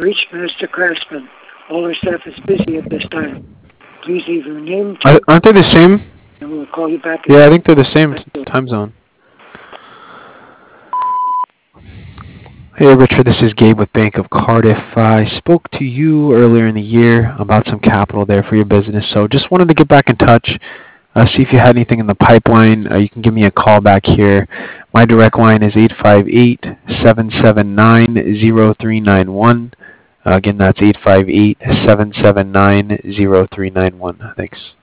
reached Minister Craftsman. All our staff is busy at this time. Please leave your name, Aren't they the same? and we'll call you back. Yeah, I think they're the same time zone. Hey Richard, this is Gabe with Bank of Cardiff. I spoke to you earlier in the year about some capital there for your business, so just wanted to get back in touch, see if you had anything in the pipeline. You can give me a call back here. My direct line is 858-779-0391. Again, that's 858-779-0391. Thanks.